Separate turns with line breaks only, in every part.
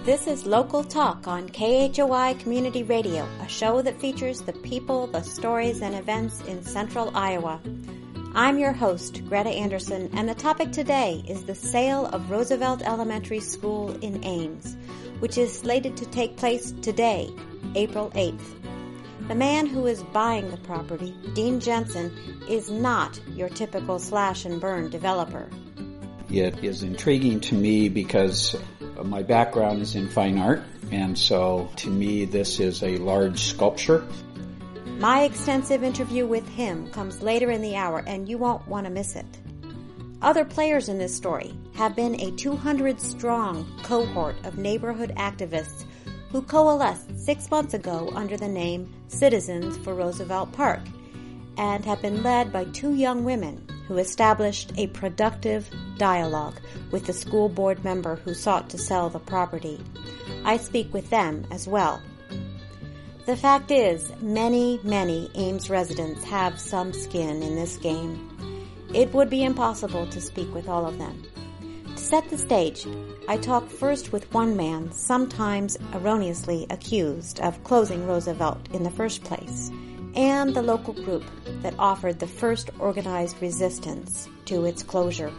This is Local Talk on KHOI Community Radio, a show that features the people, the stories, and events in central Iowa. I'm your host, Greta Anderson, and the topic today is the sale of Roosevelt Elementary School in Ames, which is slated to take place today, April 8th. The man who is buying the property, Dean Jensen, is not your typical slash-and-burn developer.
It is intriguing to me because my background is in fine art, and so to me this is a large sculpture.
My extensive interview with him comes later in the hour, and you won't want to miss it. Other players in this story have been a 200-strong cohort of neighborhood activists who coalesced 6 months ago under the name Citizens for Roosevelt Park, and have been led by two young women who established a productive dialogue with the school board member who sought to sell the property. I speak with them as well. The fact is, many Ames residents have some skin in this game. It would be impossible to speak with all of them. To set the stage, I talk first with one man, sometimes erroneously accused of closing Roosevelt in the first place, and the local group that offered the first organized resistance to its closure.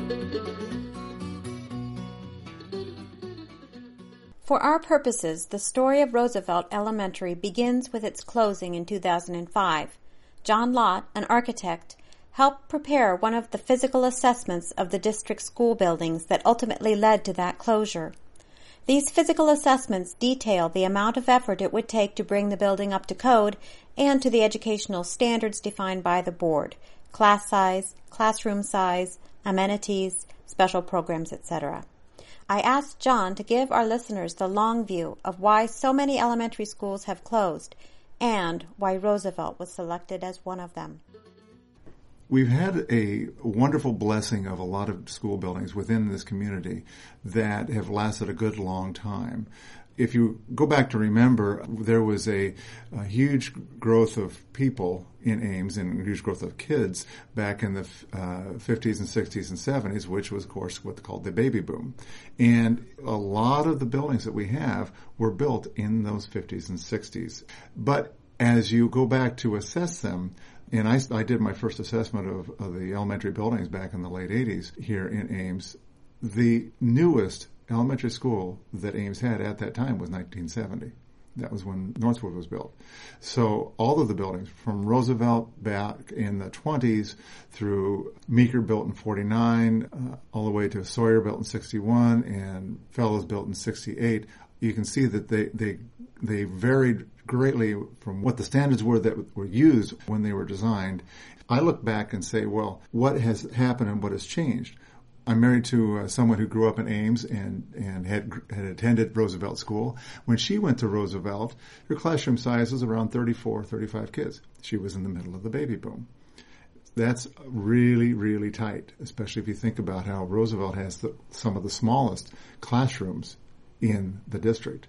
For our purposes, the story of Roosevelt Elementary begins with its closing in 2005. John Lott, an architect, helped prepare one of the physical assessments of the district school buildings that ultimately led to that closure. These physical assessments detail the amount of effort it would take to bring the building up to code and to the educational standards defined by the board: class size, classroom size, amenities, special programs, etc. I asked John to give our listeners the long view of why so many elementary schools have closed and why Roosevelt was selected as one of them.
We've had a wonderful blessing of a lot of school buildings within this community that have lasted a good long time. If you go back to remember, there was a huge growth of people in Ames and a huge growth of kids back in the 50s and 60s and 70s, which was, of course, what's called the baby boom. And a lot of the buildings that we have were built in those 50s and 60s. But as you go back to assess them, and I did my first assessment of the elementary buildings back in the late 80s here in Ames. The newest elementary school that Ames had at that time was 1970. That was when Northwood was built. So all of the buildings, from Roosevelt back in the 20s through Meeker built in 49, all the way to Sawyer built in 61 and Fellows built in 68, you can see that they varied greatly from what the standards were that were used when they were designed. I look back and say, well, what has happened and what has changed? I'm married to someone who grew up in Ames and had attended Roosevelt School. When she went to Roosevelt, her classroom size was around 34, 35 kids. She was in the middle of the baby boom. That's really, really tight, especially if you think about how Roosevelt has some of the smallest classrooms in the district.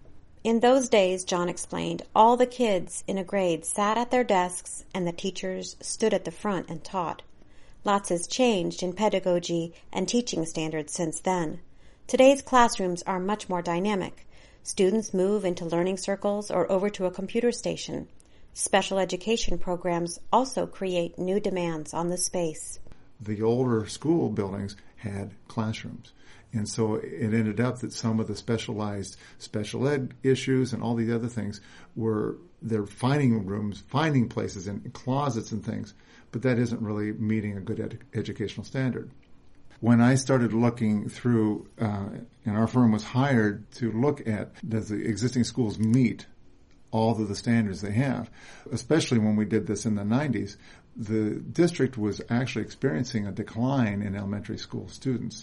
In those days, John explained, all the kids in a grade sat at their desks and the teachers stood at the front and taught. Lots has changed in pedagogy and teaching standards since then. Today's classrooms are much more dynamic. Students move into learning circles or over to a computer station. Special education programs also create new demands on the space.
The older school buildings had classrooms. And so it ended up that some of the specialized special ed issues and all these other things were, they're finding rooms, finding places and closets and things, but that isn't really meeting a good educational standard. When I started looking through, and our firm was hired to look at, does the existing schools meet all of the standards they have, especially when we did this in the 90s, the district was actually experiencing a decline in elementary school students.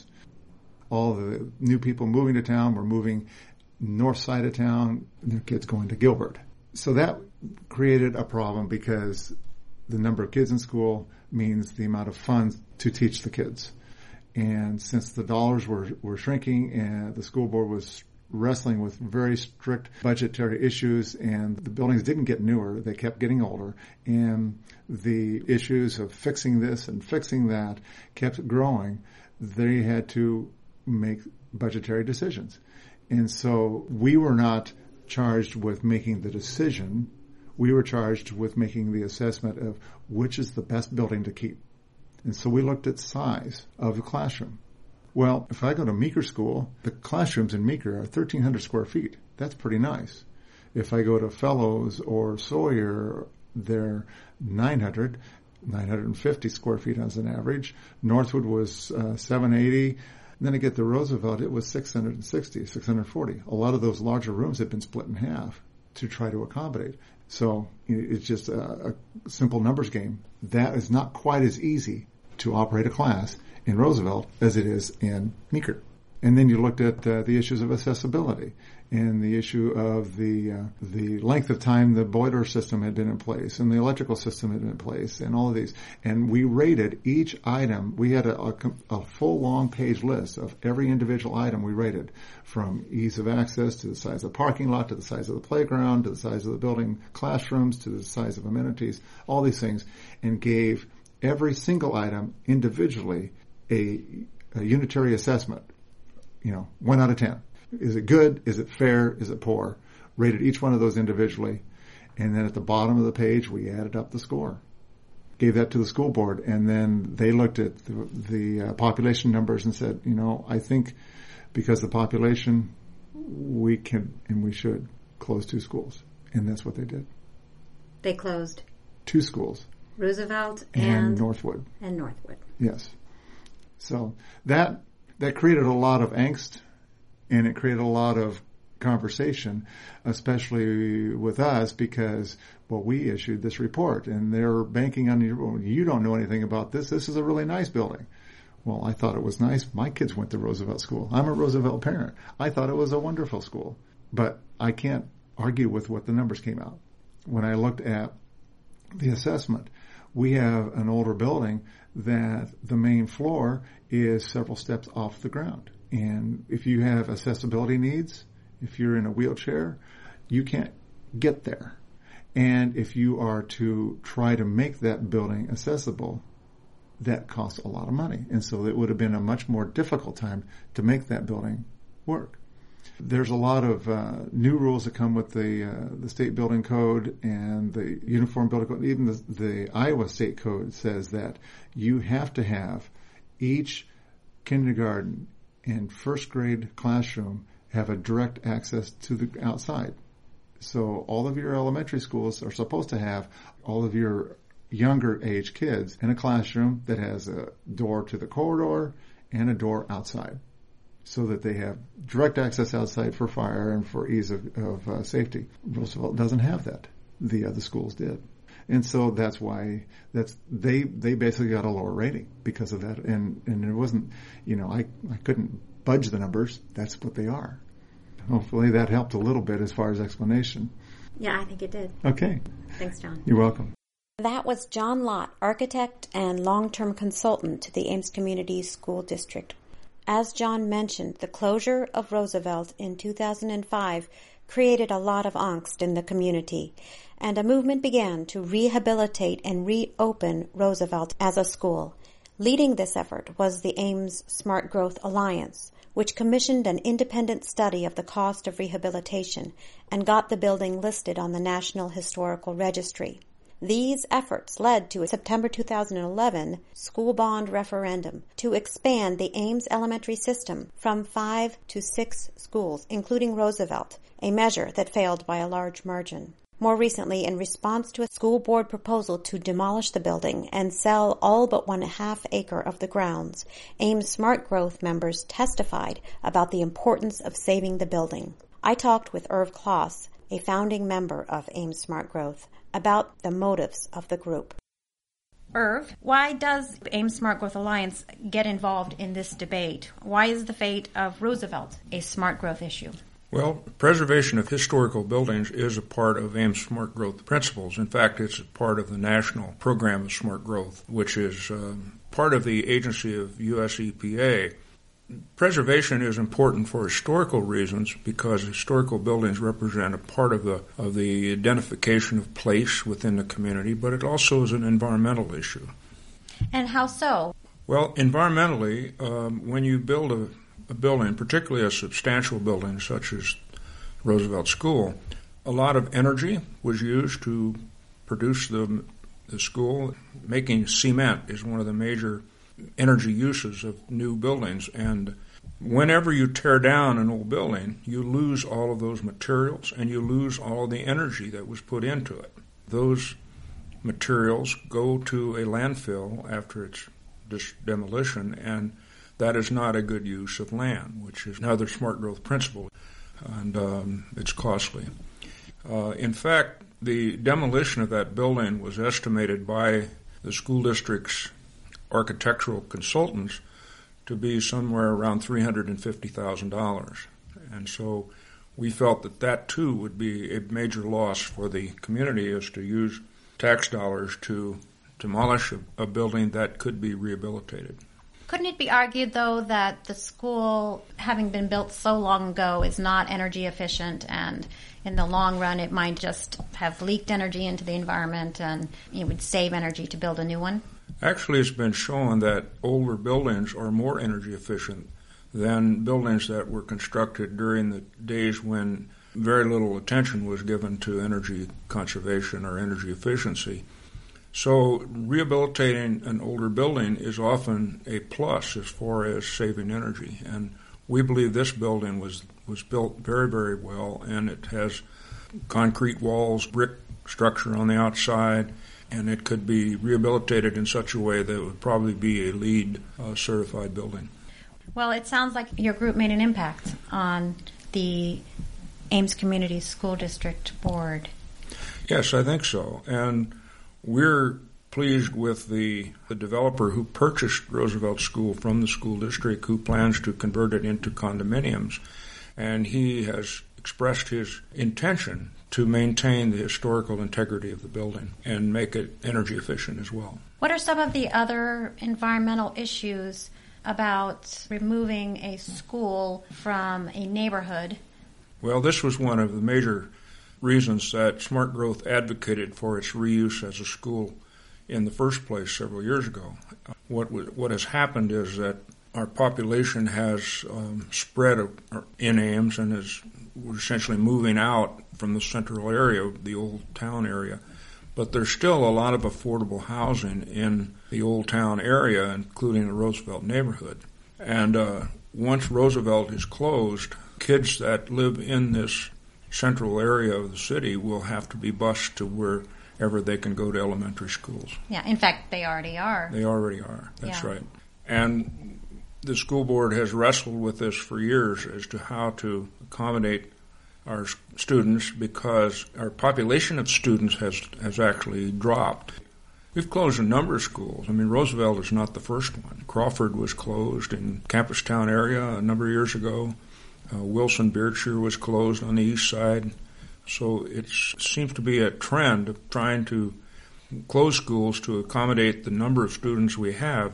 All the new people moving to town were moving north side of town, and their kids going to Gilbert. So that created a problem because the number of kids in school means the amount of funds to teach the kids. And since the dollars were shrinking and the school board was wrestling with very strict budgetary issues and the buildings didn't get newer, they kept getting older, and the issues of fixing this and fixing that kept growing, they had to make budgetary decisions. And so we were not charged with making the decision. We were charged with making the assessment of which is the best building to keep. And so we looked at size of the classroom. Well, if I go to Meeker School, the classrooms in Meeker are 1,300 square feet. That's pretty nice. If I go to Fellows or Sawyer, they're 950 square feet as an average. Northwood was 780. Then I get to Roosevelt, it was 660, 640. A lot of those larger rooms had been split in half to try to accommodate. So it's just a simple numbers game. That is not quite as easy to operate a class in Roosevelt as it is in Meeker. And then you looked at the issues of accessibility and the issue of the length of time the boiler system had been in place and the electrical system had been in place and all of these. And we rated each item. We had a full long page list of every individual item we rated, from ease of access to the size of the parking lot to the size of the playground to the size of the building classrooms to the size of amenities, all these things, and gave every single item individually a unitary assessment. 1 out of 10. Is it good? Is it fair? Is it poor? Rated each one of those individually. And then at the bottom of the page, we added up the score. Gave that to the school board. And then they looked at the population numbers and said, I think because of the population, we can and we should close 2 schools. And that's what they did.
They closed
2 schools.
Roosevelt
and Northwood.
And Northwood.
Yes. So that created a lot of angst, and it created a lot of conversation, especially with us, because, we issued this report, and they're banking on you don't know anything about this. This is a really nice building. Well, I thought it was nice. My kids went to Roosevelt School. I'm a Roosevelt parent. I thought it was a wonderful school. But I can't argue with what the numbers came out. When I looked at the assessment, we have an older building that the main floor is several steps off the ground. And if you have accessibility needs, if you're in a wheelchair, you can't get there. And if you are to try to make that building accessible, that costs a lot of money. And so it would have been a much more difficult time to make that building work. There's a lot of new rules that come with the state building code and the uniform building code. Even the Iowa state code says that you have to have each kindergarten and first grade classroom have a direct access to the outside. So all of your elementary schools are supposed to have all of your younger age kids in a classroom that has a door to the corridor and a door outside, so that they have direct access outside for fire and for ease of safety. Roosevelt doesn't have that. The other schools did. And so that's why they basically got a lower rating because of that. And it wasn't, I couldn't budge the numbers. That's what they are. Hopefully that helped a little bit as far as explanation.
Yeah, I think it did.
Okay.
Thanks, John.
You're welcome.
That was John Lott, architect and long-term consultant to the Ames Community School District. As John mentioned, the closure of Roosevelt in 2005 created a lot of angst in the community, and a movement began to rehabilitate and reopen Roosevelt as a school. Leading this effort was the Ames Smart Growth Alliance, which commissioned an independent study of the cost of rehabilitation and got the building listed on the National Historical Registry. These efforts led to a September 2011 school bond referendum to expand the Ames elementary system from 5 to 6 schools, including Roosevelt, a measure that failed by a large margin. More recently, in response to a school board proposal to demolish the building and sell all but 1/2 acre of the grounds, Ames Smart Growth members testified about the importance of saving the building. I talked with Irv Kloss, a founding member of Ames Smart Growth, about the motives of the group. Irv, why does Ames Smart Growth Alliance get involved in this debate? Why is the fate of Roosevelt a smart growth issue?
Well, preservation of historical buildings is a part of Ames Smart Growth principles. In fact, it's a part of the National Program of Smart Growth, which is part of the agency of U.S. EPA. Preservation is important for historical reasons because historical buildings represent a part of the identification of place within the community, but it also is an environmental issue.
And how so?
Well, environmentally, when you build a a building, particularly a substantial building such as Roosevelt School, a lot of energy was used to produce the school. Making cement is one of the major energy uses of new buildings, and whenever you tear down an old building, you lose all of those materials and you lose all of the energy that was put into it. Those materials go to a landfill after its demolition, and that is not a good use of land, which is another smart growth principle, and it's costly. In fact, the demolition of that building was estimated by the school district's architectural consultants to be somewhere around $350,000. And so we felt that that too would be a major loss for the community, is to use tax dollars to demolish a building that could be rehabilitated.
Couldn't it be argued, though, that the school, having been built so long ago, is not energy efficient, and in the long run it might just have leaked energy into the environment and it would save energy to build a new one?
Actually, it's been shown that older buildings are more energy efficient than buildings that were constructed during the days when very little attention was given to energy conservation or energy efficiency. So rehabilitating an older building is often a plus as far as saving energy. And we believe this building was built very, very well, and it has concrete walls, brick structure on the outside, and it could be rehabilitated in such a way that it would probably be a LEED certified building.
Well, it sounds like your group made an impact on the Ames Community School District Board.
Yes, I think so. And we're pleased with the developer who purchased Roosevelt School from the school district, who plans to convert it into condominiums. And he has expressed his intention to maintain the historical integrity of the building and make it energy efficient as well.
What are some of the other environmental issues about removing a school from a neighborhood?
Well, this was one of the major reasons that Smart Growth advocated for its reuse as a school in the first place several years ago. What has happened is that our population has spread in Ames and we're essentially moving out from the central area, the old town area. But there's still a lot of affordable housing in the old town area, including the Roosevelt neighborhood. And once Roosevelt is closed, kids that live in this central area of the city will have to be bused to wherever they can go to elementary schools.
Yeah, in fact, they already are.
They already are, that's right. And the school board has wrestled with this for years as to how to accommodate our students, because our population of students has actually dropped. We've closed a number of schools. I mean, Roosevelt is not the first one. Crawford was closed in Campus Town area a number of years ago. Wilson Beardshire was closed on the east side. So it seems to be a trend of trying to close schools to accommodate the number of students we have.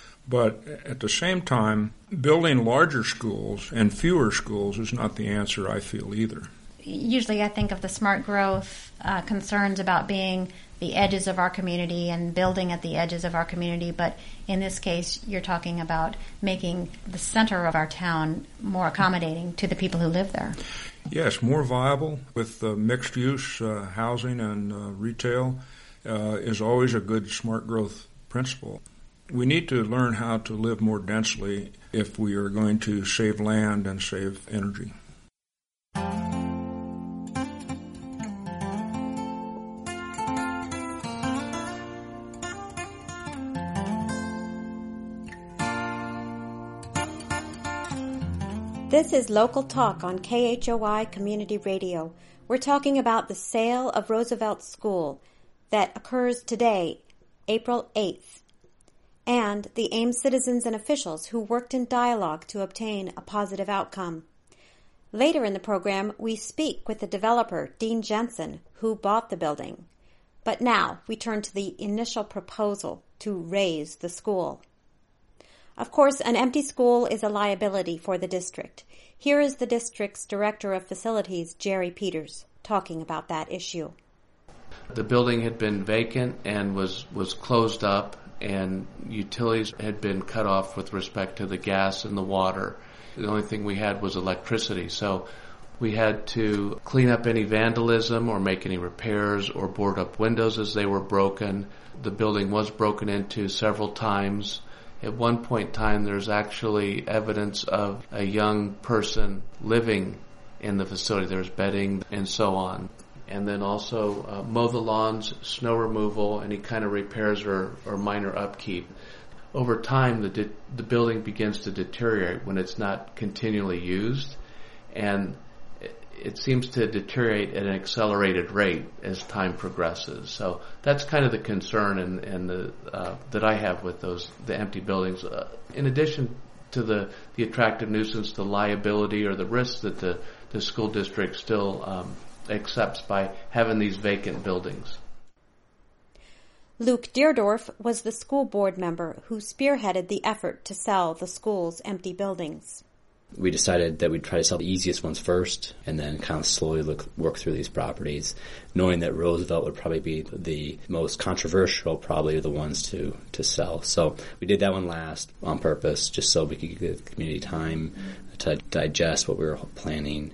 But at the same time, building larger schools and fewer schools is not the answer, I feel, either.
Usually I think of the smart growth concerns about being the edges of our community and building at the edges of our community, but in this case you're talking about making the center of our town more accommodating to the people who live there.
Yes, more viable with mixed-use housing and retail is always a good smart growth principle. We need to learn how to live more densely if we are going to save land and save energy.
This is Local Talk on KHOI Community Radio. We're talking about the sale of Roosevelt School that occurs today, April 8th, and the Ames citizens and officials who worked in dialogue to obtain a positive outcome. Later in the program, we speak with the developer, Dean Jensen, who bought the building. But now we turn to the initial proposal to raise the school. Of course, an empty school is a liability for the district. Here is the district's Director of Facilities, Jerry Peters, talking about that issue.
The building had been vacant and was closed up, and utilities had been cut off with respect to the gas and the water. The only thing we had was electricity. So we had to clean up any vandalism or make any repairs or board up windows as they were broken. The building was broken into several times. At one point in time, there's actually evidence of a young person living in the facility. There's bedding and so on. And then also mow the lawns, snow removal, any kind of repairs or minor upkeep. Over time, the building begins to deteriorate when it's not continually used, and it seems to deteriorate at an accelerated rate as time progresses. So that's kind of the concern and that I have with the empty buildings. In addition to the attractive nuisance, the liability or the risks that the school district still accepts by having these vacant buildings.
Luke Deerdorf was the school board member who spearheaded the effort to sell the school's empty buildings.
We decided that we'd try to sell the easiest ones first and then kind of slowly work through these properties, knowing that Roosevelt would probably be the most controversial, probably the ones to sell. So we did that one last on purpose, just so we could give the community time to digest what we were planning.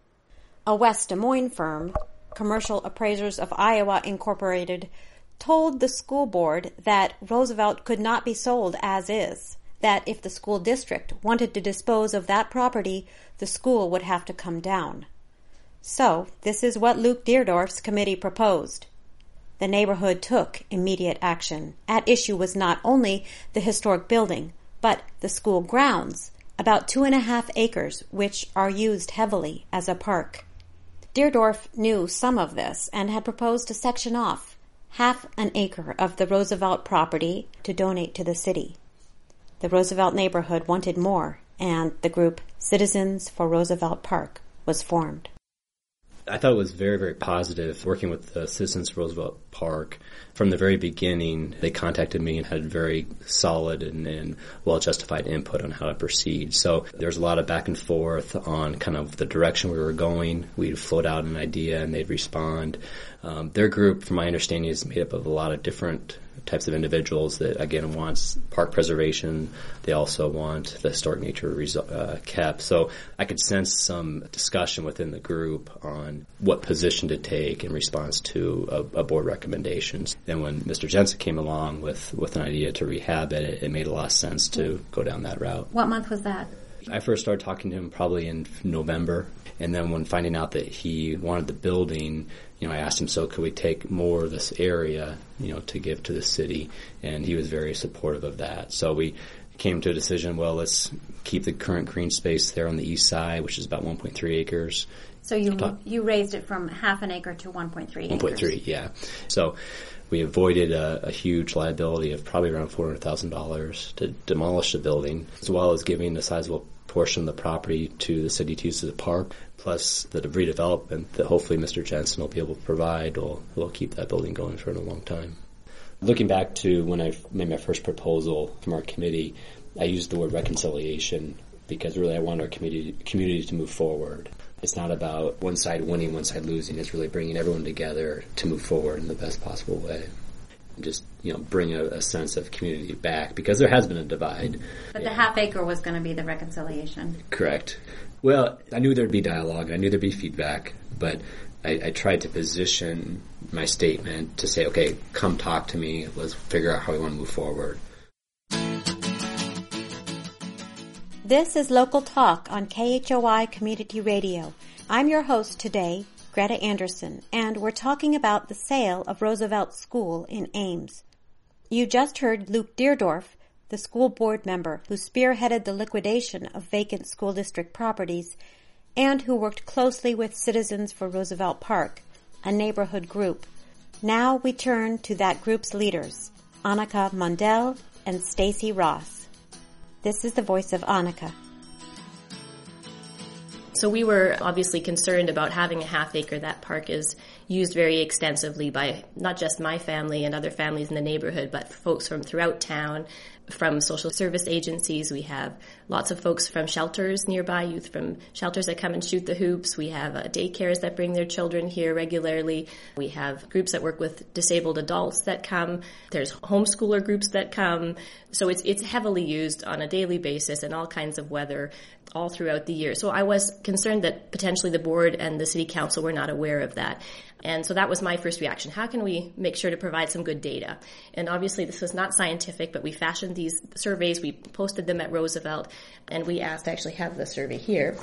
A West Des Moines firm, Commercial Appraisers of Iowa Incorporated, told the school board that Roosevelt could not be sold as is, that if the school district wanted to dispose of that property, the school would have to come down. So, this is what Luke Deerdorf's committee proposed. The neighborhood took immediate action. At issue was not only the historic building, but the school grounds, about 2.5 acres, which are used heavily as a park. Deerdorf knew some of this and had proposed to section off half an acre of the Roosevelt property to donate to the city. The Roosevelt neighborhood wanted more, and the group Citizens for Roosevelt Park was formed.
I thought it was very, very positive working with the Citizens for Roosevelt Park. From the very beginning, they contacted me and had very solid and well-justified input on how to proceed. So there was a lot of back and forth on kind of the direction we were going. We'd float out an idea and they'd respond. Their group, from my understanding, is made up of a lot of different types of individuals that, again, wants park preservation. They also want the historic nature kept. So I could sense some discussion within the group on what position to take in response to a board recommendations. Then when Mr. Jensen came along with an idea to rehab it, it made a lot of sense to go down that route.
What month was that?
I first started talking to him probably in November, and then when finding out that he wanted the building, I asked him, so could we take more of this area, to give to the city, and he was very supportive of that. So we came to a decision, well, let's keep the current green space there on the east side, which is about 1.3 acres.
So you raised it from half an acre to 1.3 acres.
1.3, yeah. So we avoided a huge liability of probably around $400,000 to demolish the building, as well as giving a sizable portion of the property to the city to use as a park, plus the redevelopment that hopefully Mr. Jensen will be able to provide will keep that building going for a long time. Looking back to when I made my first proposal from our committee, I used the word reconciliation because really I want our community to move forward. It's not about one side winning, one side losing. It's really bringing everyone together to move forward in the best possible way. Just, bring a sense of community back because there has been a divide.
But the half acre was going to be the reconciliation.
Correct. Well, I knew there'd be dialogue. I knew there'd be feedback, but I tried to position my statement to say, okay, come talk to me. Let's figure out how we want to move forward.
This is Local Talk on KHOI Community Radio. I'm your host today, Greta Anderson, and we're talking about the sale of Roosevelt School in Ames. You just heard Luke Deerdorf, the school board member who spearheaded the liquidation of vacant school district properties and who worked closely with Citizens for Roosevelt Park, a neighborhood group. Now we turn to that group's leaders, Annika Mundell and Stacy Ross. This is the voice of Annika.
So we were obviously concerned about having a half acre. That park is used very extensively by not just my family and other families in the neighborhood, but folks from throughout town. from social service agencies. We have lots of folks from shelters nearby, youth from shelters that come and shoot the hoops. We have daycares that bring their children here regularly. We have groups that work with disabled adults that come. There's homeschooler groups that come. So it's heavily used on a daily basis in all kinds of weather all throughout the year. So I was concerned that potentially the board and the city council were not aware of that. And so that was my first reaction. How can we make sure to provide some good data? And obviously this was not scientific, but we fashioned these surveys. We posted them at Roosevelt, and we asked, I actually have the survey here.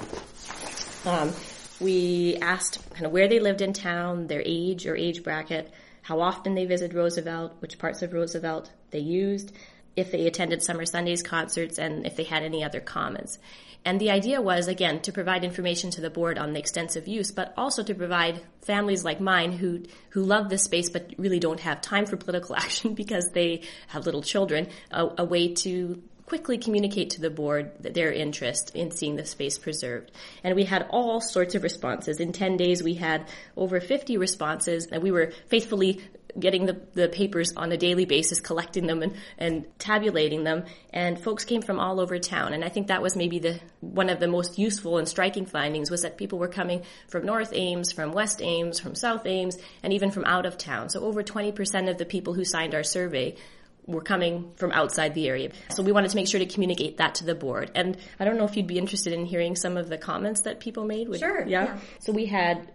We asked kind of where they lived in town, their age or age bracket, how often they visited Roosevelt, which parts of Roosevelt they used, if they attended Summer Sundays concerts, and if they had any other comments. And the idea was, again, to provide information to the board on the extensive use, but also to provide families like mine who love this space but really don't have time for political action because they have little children, a way to quickly communicate to the board their interest in seeing the space preserved. And we had all sorts of responses. In 10 days, we had over 50 responses, and we were faithfully getting the papers on a daily basis, collecting them and tabulating them. And folks came from all over town. And I think that was maybe one of the most useful and striking findings, was that people were coming from North Ames, from West Ames, from South Ames, and even from out of town. So over 20% of the people who signed our survey were coming from outside the area. So we wanted to make sure to communicate that to the board. And I don't know if you'd be interested in hearing some of the comments that people made.
Sure.
Yeah. So we had,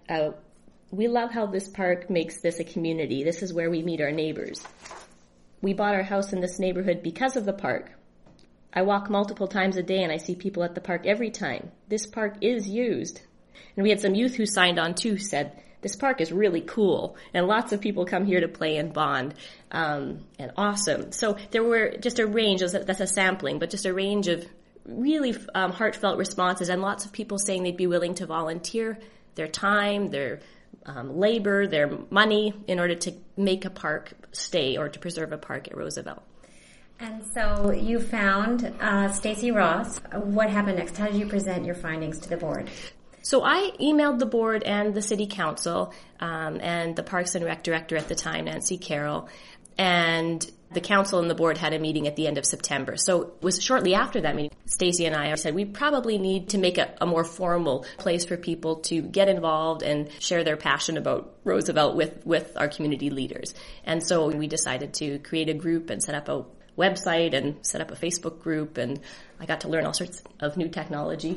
we love how this park makes this a community. This is where we meet our neighbors. We bought our house in this neighborhood because of the park. I walk multiple times a day and I see people at the park every time. This park is used. And we had some youth who signed on too, said, this park is really cool, and lots of people come here to play and bond, and awesome. So there were just a range, that's a sampling, but just a range of really heartfelt responses, and lots of people saying they'd be willing to volunteer their time, their labor, their money in order to make a park stay or to preserve a park at Roosevelt.
And so you found Stacy Ross. What happened next? How did you present your findings to the board?
So I emailed the board and the city council and the Parks and Rec director at the time, Nancy Carroll, and the council and the board had a meeting at the end of September. So it was shortly after that meeting, Stacy and I said we probably need to make a more formal place for people to get involved and share their passion about Roosevelt with our community leaders. And so we decided to create a group and set up a website and set up a Facebook group, and I got to learn all sorts of new technology.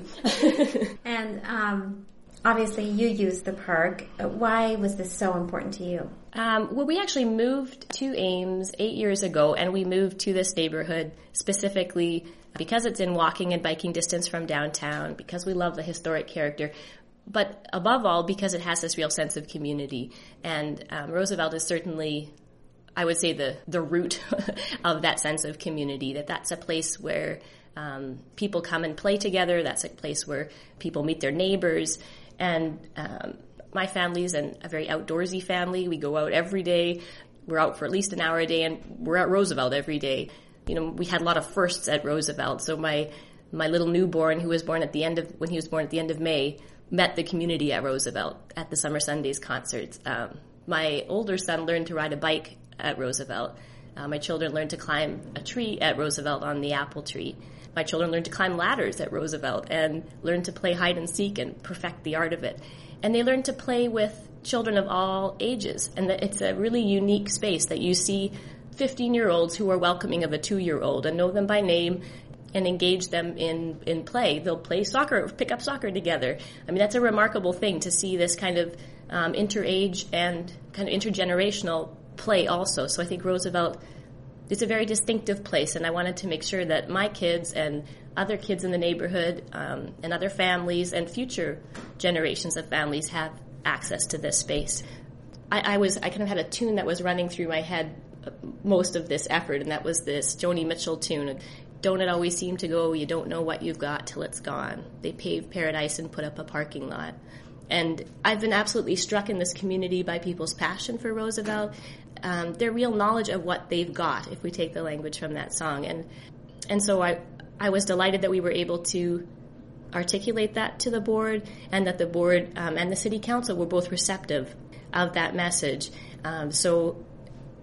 And obviously you use the park. Why was this so important to you?
Well, we actually moved to Ames 8 years ago, and we moved to this neighborhood specifically because it's in walking and biking distance from downtown, because we love the historic character, but above all because it has this real sense of community. And Roosevelt is certainly, I would say, the root of that sense of community, that's a place where people come and play together. That's a place where people meet their neighbors. And my family's a very outdoorsy family. We go out every day. We're out for at least an hour a day, and we're at Roosevelt every day. You know, we had a lot of firsts at Roosevelt. So my little newborn, who was born when he was born at the end of May, met the community at Roosevelt at the Summer Sundays concerts. My older son learned to ride a bike at Roosevelt. My children learned to climb a tree at Roosevelt on the apple tree. My children learned to climb ladders at Roosevelt and learned to play hide and seek and perfect the art of it. And they learned to play with children of all ages. And it's a really unique space that you see 15-year-olds who are welcoming of a 2-year-old and know them by name and engage them in play. They'll play soccer, pick up soccer together. I mean, that's a remarkable thing to see this kind of interage and kind of intergenerational play also. So I think Roosevelt is a very distinctive place, and I wanted to make sure that my kids and other kids in the neighborhood and other families and future generations of families have access to this space. I kind of had a tune that was running through my head most of this effort, and that was this Joni Mitchell tune. Don't it always seem to go, you don't know what you've got till it's gone. They paved paradise and put up a parking lot. And I've been absolutely struck in this community by people's passion for Roosevelt, their real knowledge of what they've got, if we take the language from that song. And so I was delighted that we were able to articulate that to the board, and that the board and the city council were both receptive of that message. So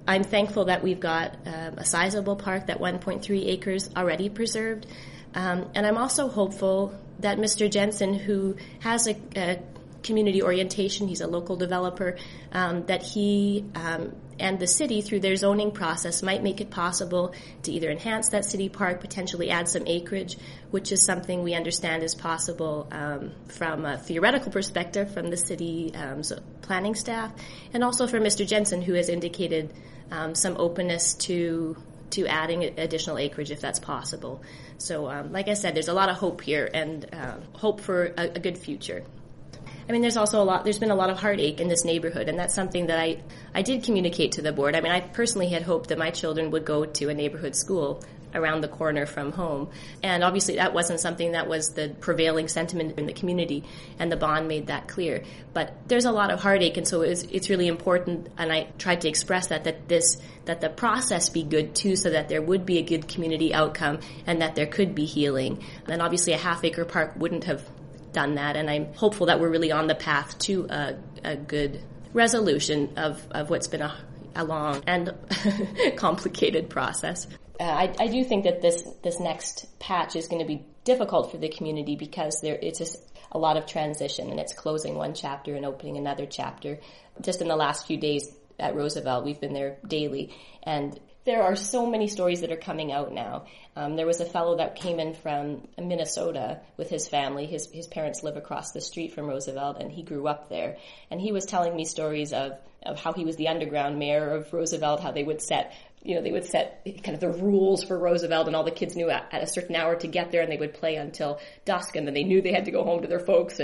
I'm thankful that we've got a sizable park, that 1.3 acres already preserved. And I'm also hopeful that Mr. Jensen, who has a community orientation, he's a local developer, that he and the city, through their zoning process, might make it possible to either enhance that city park, potentially add some acreage, which is something we understand is possible from a theoretical perspective from the city planning staff, and also from Mr. Jensen, who has indicated some openness to adding additional acreage if that's possible. So, like I said, there's a lot of hope here, and hope for a good future. I mean, there's been a lot of heartache in this neighborhood, and that's something that I did communicate to the board. I mean, I personally had hoped that my children would go to a neighborhood school around the corner from home. And obviously that wasn't something that was the prevailing sentiment in the community, and the bond made that clear. But there's a lot of heartache, and so it's really important, and I tried to express that the process be good too, so that there would be a good community outcome and that there could be healing. And obviously a half-acre park wouldn't have done that, and I'm hopeful that we're really on the path to a good resolution of what's been a long and complicated process. I do think that this next patch is going to be difficult for the community because it's just a lot of transition, and it's closing one chapter and opening another chapter. Just in the last few days at Roosevelt, we've been there daily, and there are so many stories that are coming out now. There was a fellow that came in from Minnesota with his family. His parents live across the street from Roosevelt, and he grew up there. And he was telling me stories of how he was the underground mayor of Roosevelt, how they would set kind of the rules for Roosevelt, and all the kids knew at a certain hour to get there, and they would play until dusk, and then they knew they had to go home to their folks.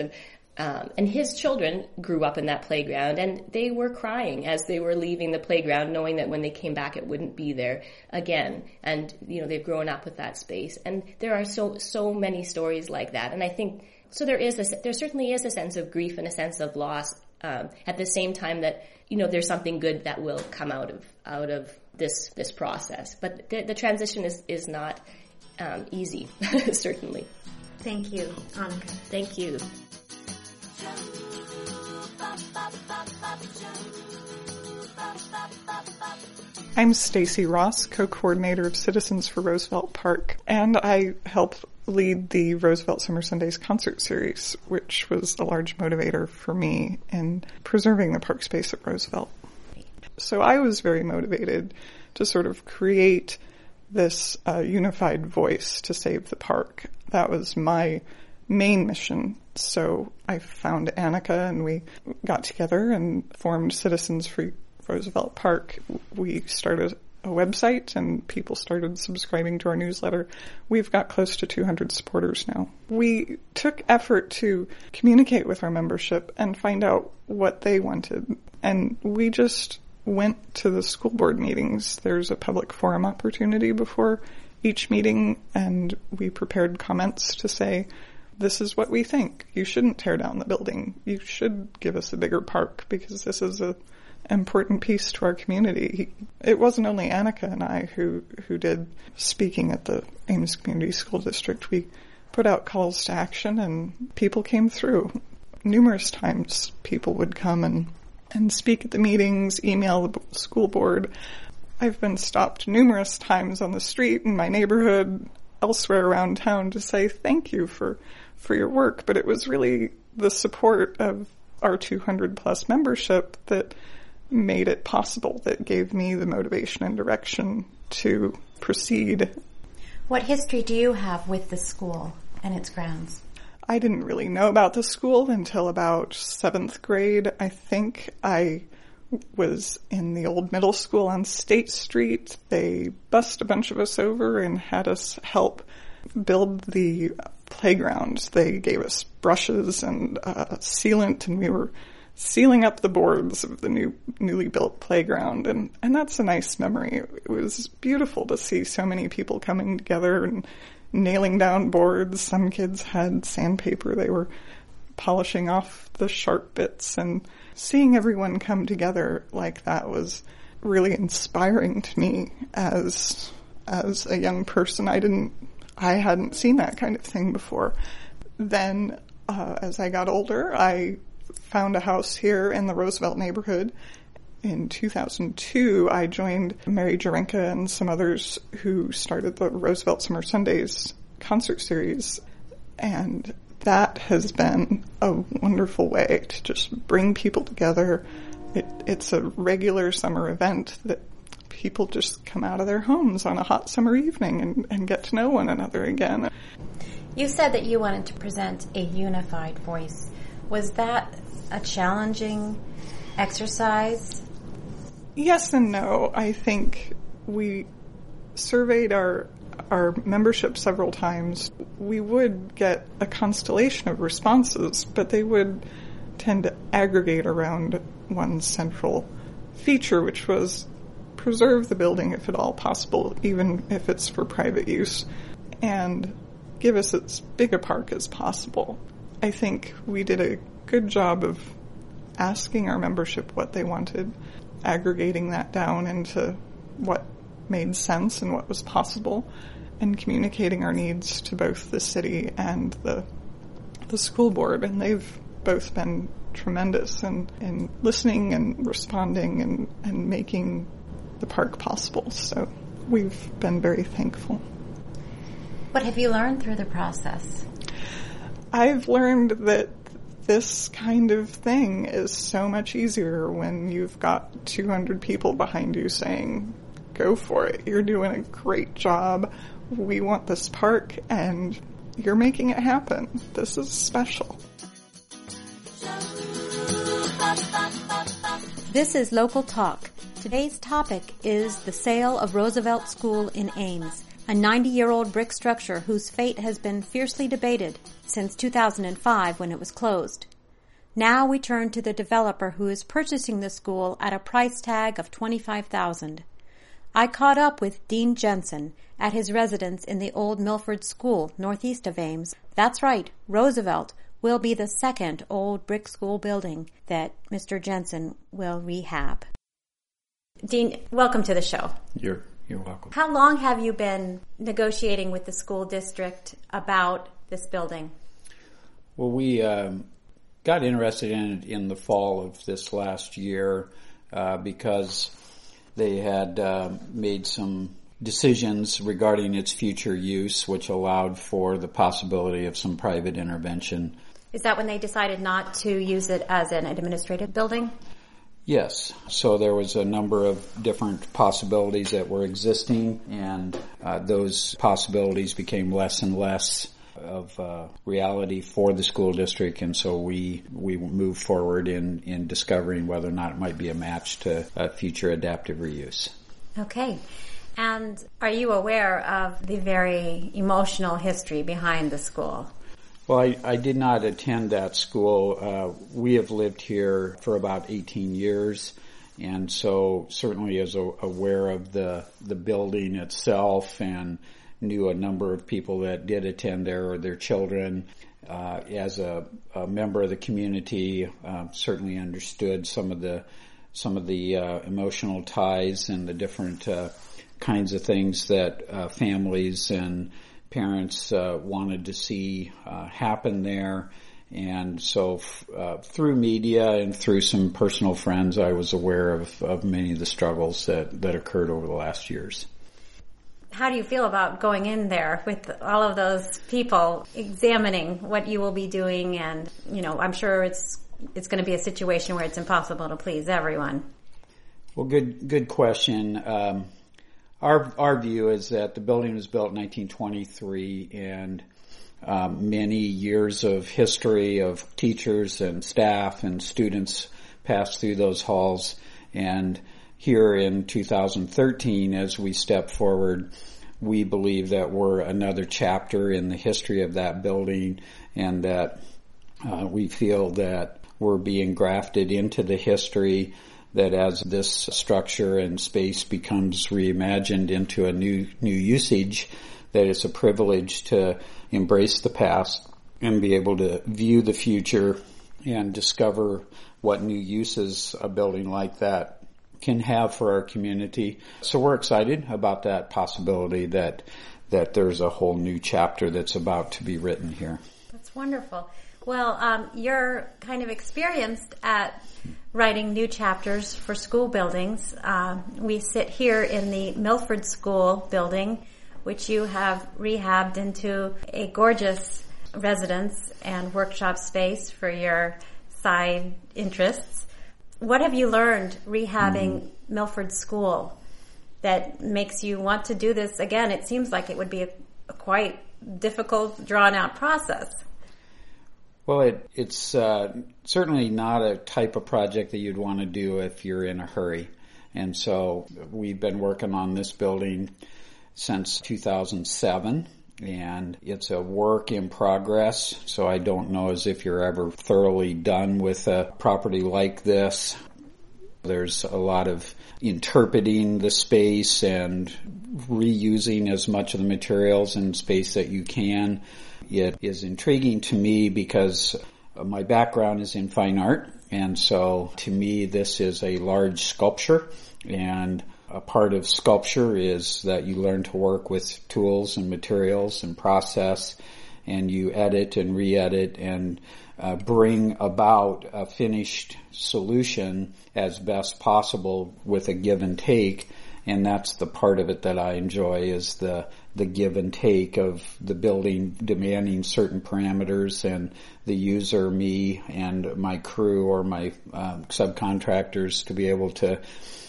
And his children grew up in that playground, and they were crying as they were leaving the playground, knowing that when they came back it wouldn't be there again. And, they've grown up with that space. And there are so many stories like that. And I think, so there certainly is a sense of grief and a sense of loss, at the same time that, there's something good that will come out of this process. But the transition is not easy, certainly.
Thank you, Annika.
Thank you.
I'm Stacy Ross, co-coordinator of Citizens for Roosevelt Park, and I help lead the Roosevelt Summer Sundays concert series, which was a large motivator for me in preserving the park space at Roosevelt. So I was very motivated to sort of create this unified voice to save the park. That was my main mission. So I found Annika, and we got together and formed Citizens for Roosevelt Park. We started a website, and people started subscribing to our newsletter. We've got close to 200 supporters now. We took effort to communicate with our membership and find out what they wanted. And we just went to the school board meetings. There's a public forum opportunity before each meeting, and we prepared comments to say, this is what we think. You shouldn't tear down the building. You should give us a bigger park because this is an important piece to our community. It wasn't only Annika and I who did speaking at the Ames Community School District. We put out calls to action, and people came through. Numerous times people would come and speak at the meetings, email the school board. I've been stopped numerous times on the street in my neighborhood, elsewhere around town, to say thank you for your work. But it was really the support of our 200 plus membership that made it possible, that gave me the motivation and direction to proceed.
What history do you have with the school and its grounds?
I didn't really know about the school until about 7th grade. I think I was in the old middle school on State Street. They bussed a bunch of us over and had us help build the playground. They gave us brushes and sealant, and we were sealing up the boards of the newly built playground. And that's a nice memory. It was beautiful to see so many people coming together and nailing down boards. Some kids had sandpaper. They were polishing off the sharp bits, and seeing everyone come together like that was really inspiring to me as a young person. I hadn't seen that kind of thing before. Then, as I got older, I found a house here in the Roosevelt neighborhood in 2002, I joined Mary Jarenka and some others who started the Roosevelt Summer Sundays concert series. And that has been a wonderful way to just bring people together. It's a regular summer event that people just come out of their homes on a hot summer evening and get to know one another again.
You said that you wanted to present a unified voice. Was that a challenging exercise?
Yes and no. I think we surveyed our membership several times. We would get a constellation of responses, but they would tend to aggregate around one central feature, which was preserve the building if at all possible, even if it's for private use, and give us as big a park as possible. I think we did a good job of asking our membership what they wanted, aggregating that down into what made sense and what was possible, and communicating our needs to both the city and the school board. And they've both been tremendous in listening and responding and making the park possible. So we've been very thankful.
What have you learned through the process?
I've learned that this kind of thing is so much easier when you've got 200 people behind you saying, go for it. You're doing a great job. We want this park and you're making it happen. This is special.
This is Local Talk. Today's topic is the sale of Roosevelt School in Ames, a 90-year-old brick structure whose fate has been fiercely debated since 2005 when it was closed. Now we turn to the developer who is purchasing the school at a price tag of $25,000. I caught up with Dean Jensen at his residence in the old Milford School northeast of Ames. That's right, Roosevelt will be the second old brick school building that Mr. Jensen will rehab. Dean, welcome to the show.
You're welcome.
How long have you been negotiating with the school district about this building?
Well, we got interested in it in the fall of this last year because they had made some decisions regarding its future use, which allowed for the possibility of some private intervention.
Is that when they decided not to use it as an administrative building?
Yes. So there was a number of different possibilities that were existing, and those possibilities became less and less of reality for the school district, and so we moved forward in discovering whether or not it might be a match to future adaptive reuse.
Okay. And are you aware of the very emotional history behind the school?
Well, I did not attend that school. We have lived here for about 18 years, and so certainly is aware of the building itself and knew a number of people that did attend there or their children. As a member of the community, certainly understood some of the emotional ties and the different kinds of things that families and parents wanted to see happen there. And so through media and through some personal friends, I was aware of many of the struggles that occurred over the last years.
How do you feel about going in there with all of those people examining what you will be doing? And, I'm sure it's going to be a situation where it's impossible to please everyone. Well,
good question. Our view is that the building was built in 1923, and many years of history of teachers and staff and students passed through those halls. And here in 2013, as we step forward, we believe that we're another chapter in the history of that building, and that we feel that we're being grafted into the history, that as this structure and space becomes reimagined into a new usage, that it's a privilege to embrace the past and be able to view the future and discover what new uses a building like that can have for our community. So we're excited about that possibility that that there's a whole new chapter that's about to be written here.
That's wonderful. Well, you're kind of experienced at writing new chapters for school buildings. We sit here in the Milford School building, which you have rehabbed into a gorgeous residence and workshop space for your side interests. What have you learned rehabbing Milford School that makes you want to do this again? It seems like it would be a quite difficult, drawn-out process.
Well, it's certainly not a type of project that you'd want to do if you're in a hurry. And so we've been working on this building since 2007, and it's a work in progress. So I don't know as if you're ever thoroughly done with a property like this. There's a lot of interpreting the space and reusing as much of the materials and space that you can. It is intriguing to me because my background is in fine art, and so to me this is a large sculpture, and a part of sculpture is that you learn to work with tools and materials and process, and you edit and re-edit and bring about a finished solution as best possible with a give and take. And that's the part of it that I enjoy, is the give and take of the building demanding certain parameters, and the user, me, and my crew or my subcontractors to be able to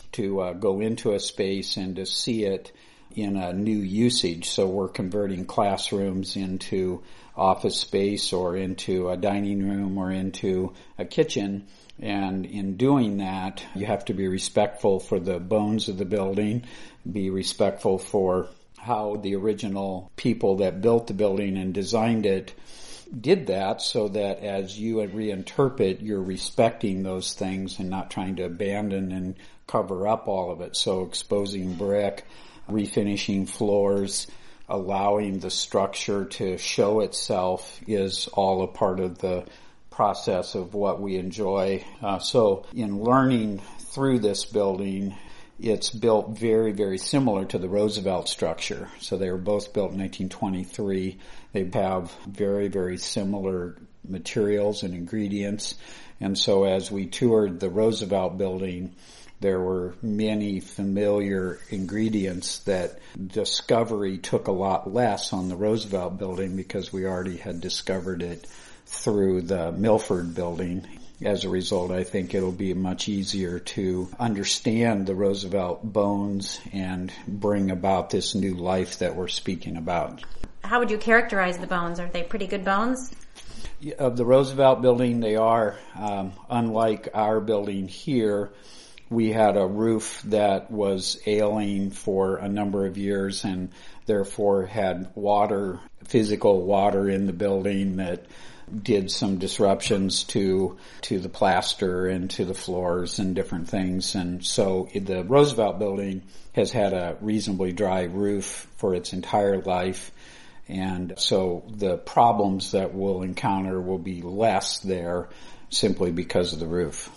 go into a space and to see it in a new usage. So we're converting classrooms into office space or into a dining room or into a kitchen. And in doing that, you have to be respectful for the bones of the building, be respectful for how the original people that built the building and designed it did that, so that as you reinterpret, you're respecting those things and not trying to abandon and cover up all of it. So exposing brick, refinishing floors, allowing the structure to show itself is all a part of the process of what we enjoy. So in learning through this building, it's built very, very similar to the Roosevelt structure. So they were both built in 1923. They have very, very similar materials and ingredients. And so as we toured the Roosevelt building, there were many familiar ingredients that discovery took a lot less on the Roosevelt building because we already had discovered it through the Milford building. As a result, I think it'll be much easier to understand the Roosevelt bones and bring about this new life that we're speaking about.
How would you characterize the bones? Are they pretty good bones?
Of the Roosevelt building, they are. Unlike our building here, we had a roof that was ailing for a number of years and therefore had physical water in the building that did some disruptions to the plaster and to the floors and different things. And so the Roosevelt building has had a reasonably dry roof for its entire life. And so the problems that we'll encounter will be less there simply because of the roof.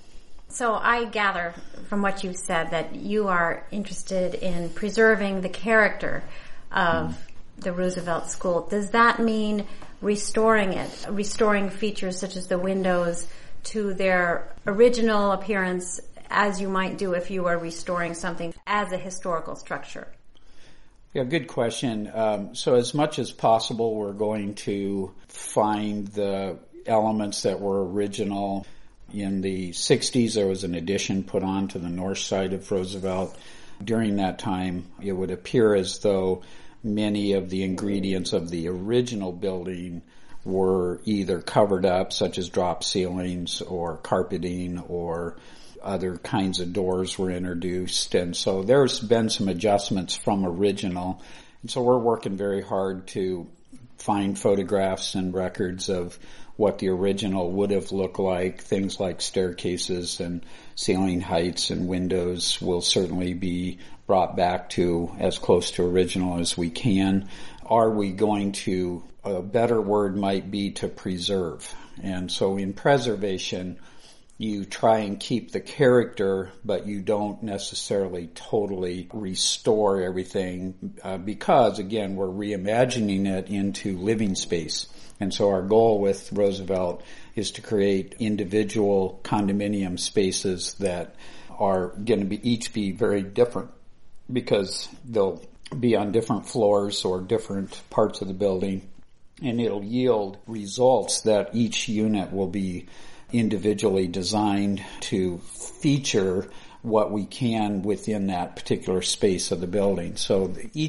So I gather from what you said that you are interested in preserving the character of the Roosevelt School. Does that mean restoring it, restoring features such as the windows to their original appearance, as you might do if you were restoring something as a historical structure?
Yeah, good question. So as much as possible, we're going to find the elements that were original. In the 60s, there was an addition put on to the north side of Roosevelt. During that time, it would appear as though many of the ingredients of the original building were either covered up, such as drop ceilings or carpeting, or other kinds of doors were introduced. And so there's been some adjustments from original. And so we're working very hard to find photographs and records of what the original would have looked like. Things like staircases and ceiling heights and windows will certainly be brought back to as close to original as we can. Are we going to, a better word might be to preserve. And so in preservation, you try and keep the character, but you don't necessarily totally restore everything because, again, we're reimagining it into living space. And so our goal with Roosevelt is to create individual condominium spaces that are going to each be very different because they'll be on different floors or different parts of the building, and it'll yield results that each unit will be individually designed to feature what we can within that particular space of the building. So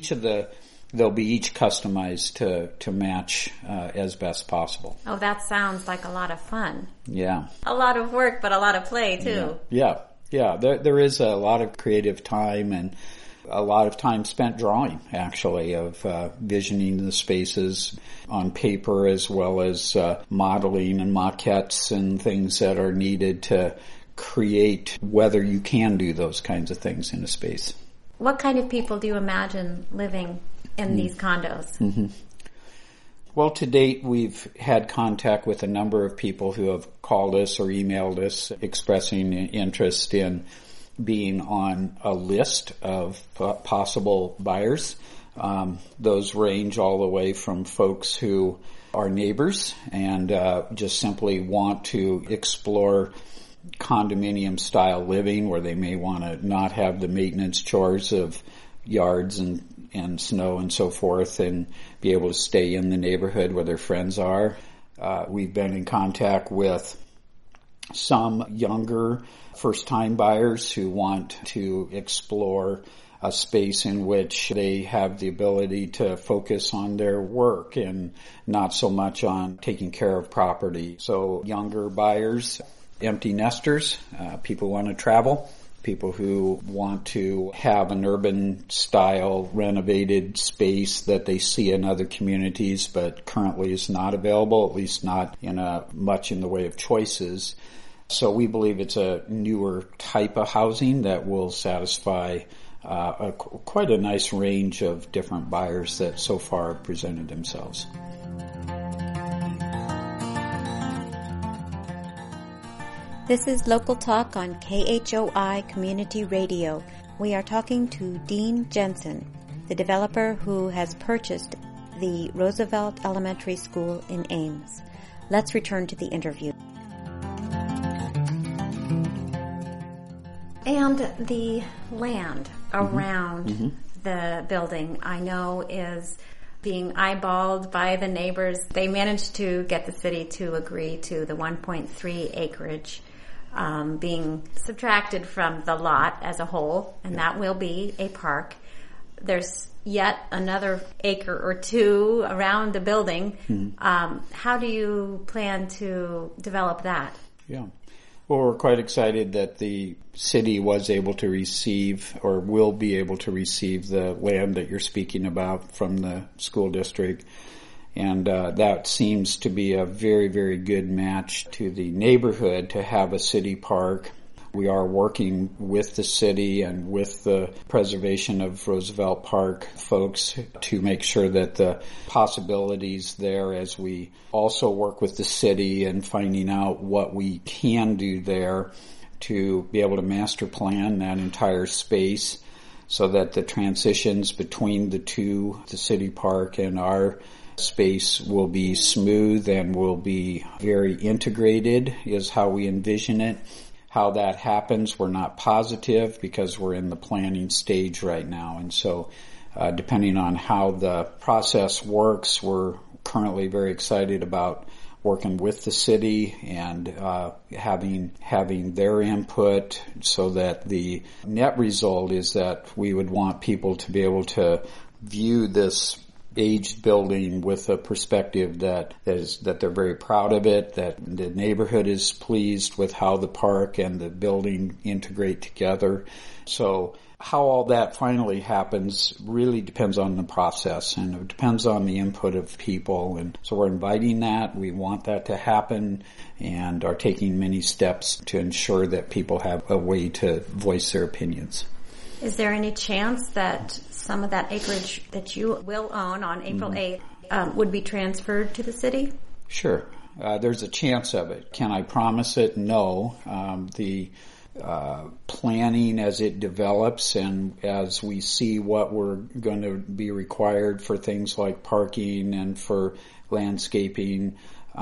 they'll be each customized to match as best possible.
Oh, that sounds like a lot of fun.
Yeah.
A lot of work, but a lot of play too.
Yeah. There is a lot of creative time and a lot of time spent drawing, actually, of visioning the spaces on paper as well as modeling and maquettes and things that are needed to create whether you can do those kinds of things in a space.
What kind of people do you imagine living in these condos?
Mm-hmm. Well, to date, we've had contact with a number of people who have called us or emailed us expressing interest in being on a list of possible buyers. Those range all the way from folks who are neighbors and just simply want to explore condominium style living where they may want to not have the maintenance chores of yards and snow and so forth and be able to stay in the neighborhood where their friends are. We've been in contact with some younger first-time buyers who want to explore a space in which they have the ability to focus on their work and not so much on taking care of property. So younger buyers, empty nesters, people who want to travel, people who want to have an urban-style renovated space that they see in other communities but currently is not available, at least not much in the way of choices. So we believe it's a newer type of housing that will satisfy quite a nice range of different buyers that so far have presented themselves.
This is Local Talk on KHOI Community Radio. We are talking to Dean Jensen, the developer who has purchased the Roosevelt Elementary School in Ames. Let's return to the interview. And the land around the building, I know, is being eyeballed by the neighbors. They managed to get the city to agree to the 1.3 acreage being subtracted from the lot as a whole, and that will be a park. There's yet another acre or two around the building. How do you plan to develop that?
Yeah. Well, we're quite excited that the city was able to receive or will be able to receive the land that you're speaking about from the school district. And that seems to be a very, very good match to the neighborhood to have a city park. We are working with the city and with the preservation of Roosevelt Park folks to make sure that the possibilities there, as we also work with the city and finding out what we can do there to be able to master plan that entire space so that the transitions between the city park and our space will be smooth and will be very integrated is how we envision it. How that happens, we're not positive because we're in the planning stage right now. And so depending on how the process works, we're currently very excited about working with the city and having their input so that the net result is that we would want people to be able to view this aged building with a perspective that they're very proud of it, that the neighborhood is pleased with how the park and the building integrate together. So how all that finally happens really depends on the process, and it depends on the input of people. And so we're inviting that. We want that to happen and are taking many steps to ensure that people have a way to voice their opinions.
Is there any chance that some of that acreage that you will own on April 8th would be transferred to the city?
Sure. There's a chance of it. Can I promise it? No. The planning as it develops and as we see what we're going to be required for things like parking and for landscaping,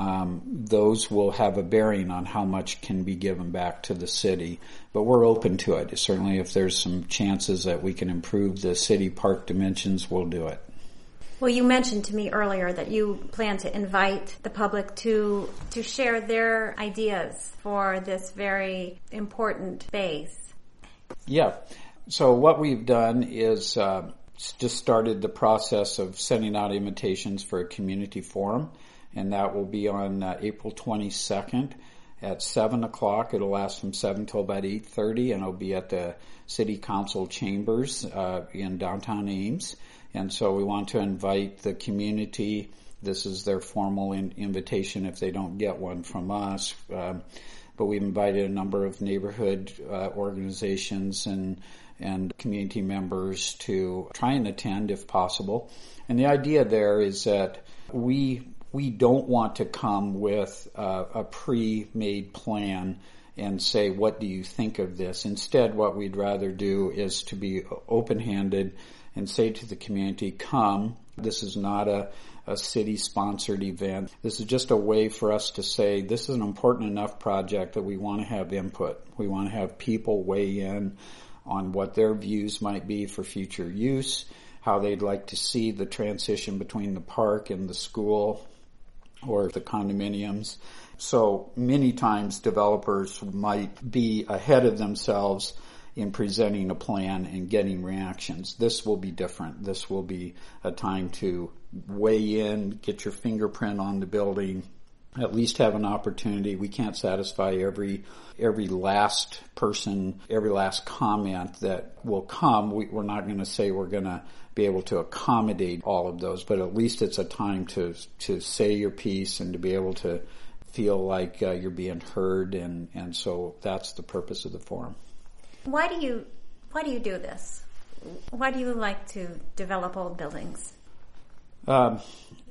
those will have a bearing on how much can be given back to the city. But we're open to it. Certainly if there's some chances that we can improve the city park dimensions, we'll do it.
Well, you mentioned to me earlier that you plan to invite the public to share their ideas for this very important space.
Yeah. So what we've done is just started the process of sending out invitations for a community forum, and that will be on April 22nd at 7 o'clock. It'll last from 7 till about 8:30, and it'll be at the City Council Chambers in downtown Ames. And so we want to invite the community. This is their formal invitation if they don't get one from us. But we've invited a number of neighborhood organizations and community members to try and attend if possible. And the idea there is that we don't want to come with a pre-made plan and say, what do you think of this? Instead, what we'd rather do is to be open-handed and say to the community, come. This is not a city-sponsored event. This is just a way for us to say this is an important enough project that we want to have input. We want to have people weigh in on what their views might be for future use, how they'd like to see the transition between the park and the school or the condominiums. So many times developers might be ahead of themselves in presenting a plan and getting reactions. This will be different. This will be a time to weigh in, get your fingerprint on the building, at least have an opportunity. We can't satisfy every last person, every last comment that will come. We're not going to say we're going to be able to accommodate all of those, but at least it's a time to say your piece and to be able to feel like you're being heard, and so that's the purpose of the forum.
Why do you do this? Why do you like to develop old buildings?
I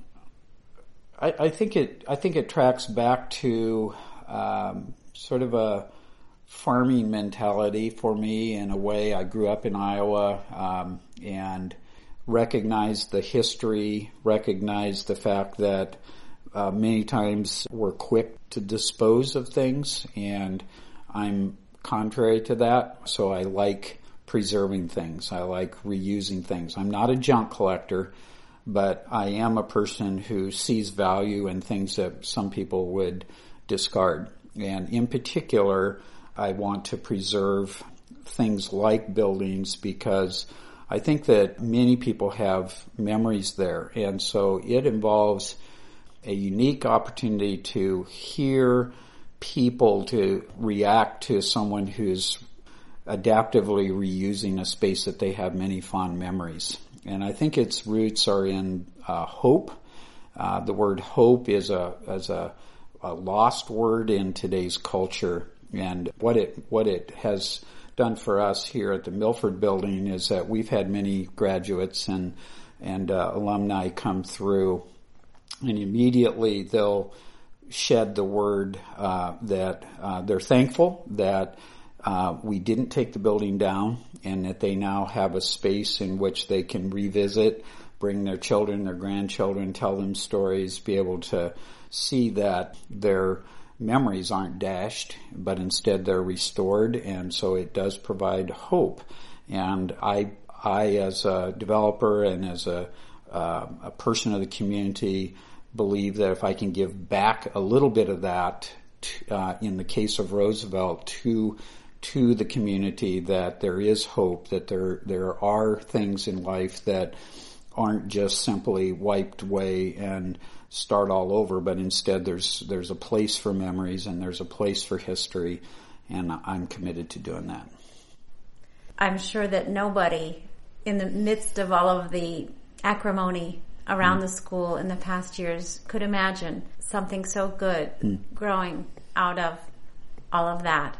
think it tracks back to sort of a farming mentality for me. In a way, I grew up in Iowa and recognized the history, recognized the fact that many times we're quick to dispose of things, and I'm contrary to that. So I like preserving things. I like reusing things. I'm not a junk collector, but I am a person who sees value in things that some people would discard. And in particular, I want to preserve things like buildings because I think that many people have memories there. And so it involves a unique opportunity to hear people, to react to someone who's adaptively reusing a space that they have many fond memories. And I think its roots are in hope. The word hope is a lost word in today's culture. And what it has done for us here at the Milford Building is that we've had many graduates and alumni come through, and immediately they'll shed the word that they're thankful that we didn't take the building down, and that they now have a space in which they can revisit, bring their children, their grandchildren, tell them stories, be able to see that their memories aren't dashed, but instead they're restored. And so it does provide hope. And I as a developer and as a person of the community, believe that if I can give back a little bit of that, in the case of Roosevelt, to the community, that there is hope, that there are things in life that aren't just simply wiped away and start all over, but instead there's a place for memories and there's a place for history, and I'm committed to doing that.
I'm sure that nobody in the midst of all of the acrimony around the school in the past years could imagine something so good growing out of all of that.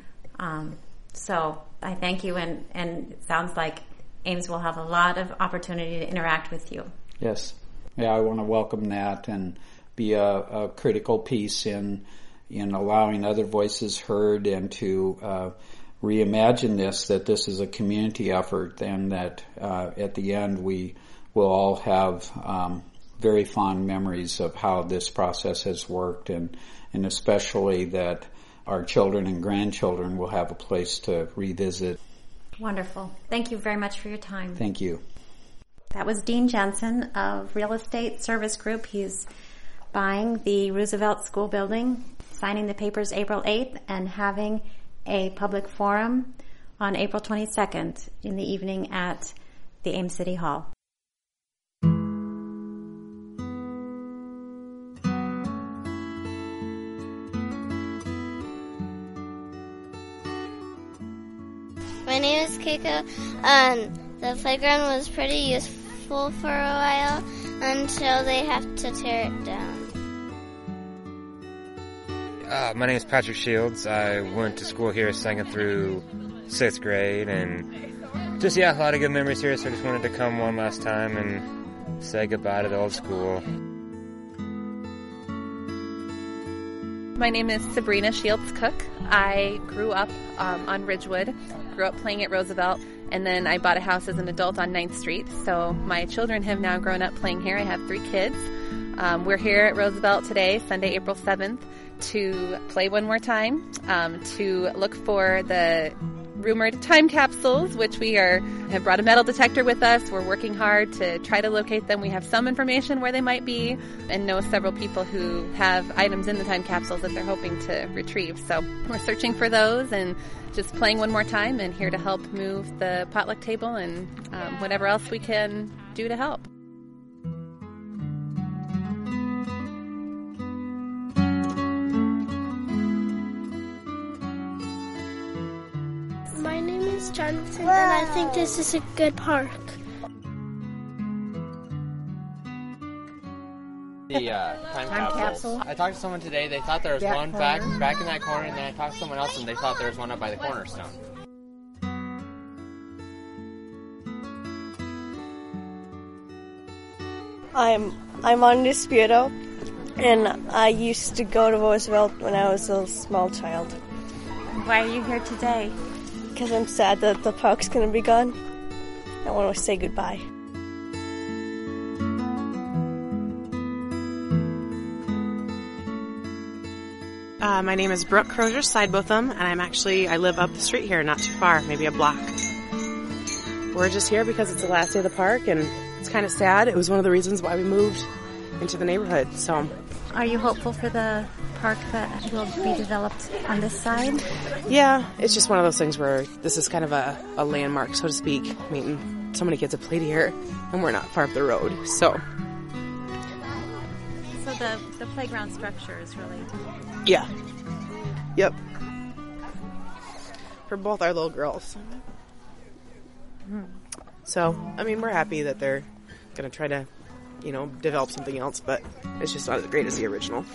So I thank you, and it sounds like Ames will have a lot of opportunity to interact with you.
Yes. Yeah, I want to welcome that, and be a critical piece in allowing other voices heard and to reimagine that this is a community effort, and that at the end we will all have very fond memories of how this process has worked, and especially that our children and grandchildren will have a place to revisit.
Wonderful. Thank you very much for your time.
Thank you.
That was Dean Jensen of Real Estate Service Group. He's buying the Roosevelt School Building, signing the papers April 8th, and having a public forum on April 22nd in the evening at the Ames City Hall.
My name is Keiko. The playground was pretty useful for a while until they have to tear it down.
My name is Patrick Shields. I went to school here 2nd through 6th grade, and just, a lot of good memories here, so I just wanted to come one last time and say goodbye to the old school.
My name is Sabrina Shields Cook. I grew up on Ridgewood, grew up playing at Roosevelt, and then I bought a house as an adult on 9th Street. So my children have now grown up playing here. I have 3 kids. We're here at Roosevelt today, Sunday, April 7th, to play one more time, to look for the rumored time capsules, which we have brought a metal detector with us. We're working hard to try to locate them. We have some information where they might be and know several people who have items in the time capsules that they're hoping to retrieve. So we're searching for those and just playing one more time, and here to help move the potluck table and whatever else we can do to help.
My name is Jonathan, and I think this is a good park.
The time capsule. I talked to someone today. They thought there was one back in that corner, and then I talked to someone else, and they thought there was one up by the cornerstone.
I'm Undisputo, and I used to go to Roosevelt when I was a small child.
Why are you here today?
Because I'm sad that the park's going to be gone. I want to say goodbye.
My name is Brooke Crozier Sidebotham, and I live up the street here, not too far, maybe a block. We're just here because it's the last day of the park, and it's kind of sad. It was one of the reasons why we moved into the neighborhood. So,
are you hopeful for the park that will be developed on this side?
Yeah, it's just one of those things where this is kind of a landmark, so to speak. I mean, so many kids have played here, and we're not far up the road, so.
So the playground structure is really...
Yeah. Yep. For both our little girls. So, I mean, we're happy that they're going to try to, develop something else, but it's just not as great as the original.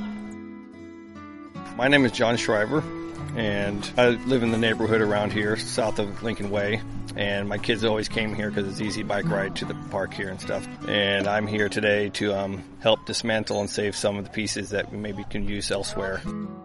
My name is John Shriver, and I live in the neighborhood around here, south of Lincoln Way, and my kids always came here because it's an easy bike ride to the park here and stuff. And I'm here today to help dismantle and save some of the pieces that we maybe can use elsewhere.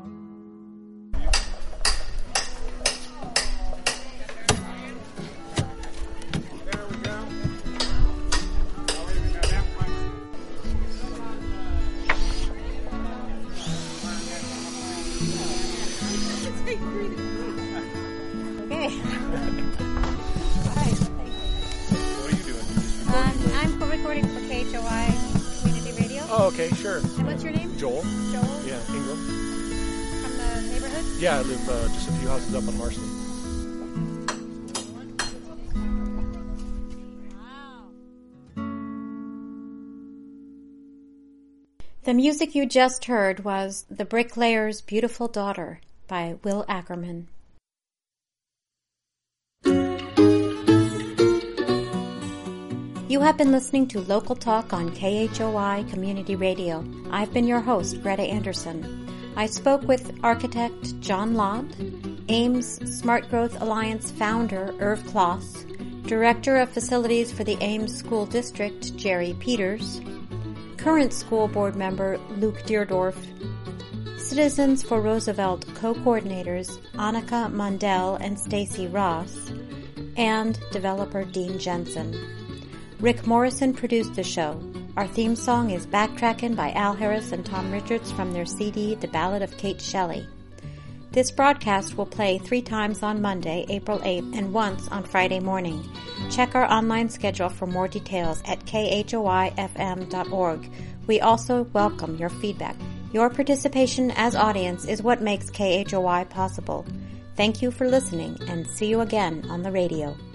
Okay, sure.
And what's your name?
Joel.
Joel?
Yeah, Ingram.
From the neighborhood?
Yeah, I live just a few houses up on Marston.
The music you just heard was The Bricklayer's Beautiful Daughter by Will Ackerman. You have been listening to Local Talk on KHOI Community Radio. I've been your host, Greta Anderson. I spoke with architect John Lott, Ames Smart Growth Alliance founder Irv Kloss, Director of Facilities for the Ames School District Jerry Peters, current school board member Luke Deerdorf, Citizens for Roosevelt co-coordinators Annika Mundell and Stacy Ross, and developer Dean Jensen. Rick Morrison produced the show. Our theme song is Backtrackin' by Al Harris and Tom Richards from their CD, The Ballad of Kate Shelley. This broadcast will play 3 times on Monday, April 8th, and once on Friday morning. Check our online schedule for more details at khoifm.org. We also welcome your feedback. Your participation as audience is what makes KHOI possible. Thank you for listening, and see you again on the radio.